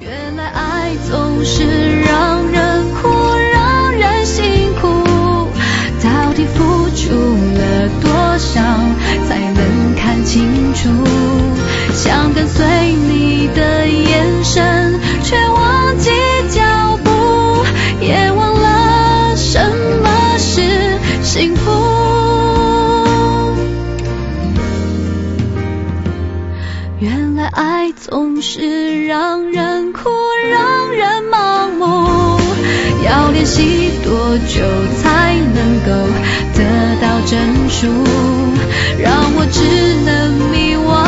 原来爱总是让人哭，让人辛苦，到底付出了多少才能看清楚？想跟随你的眼神，却忘记脚步，也忘了什么是幸福。原来爱总是让人哭，让人盲目，要练习多久才能够得到证书？让我只能迷惘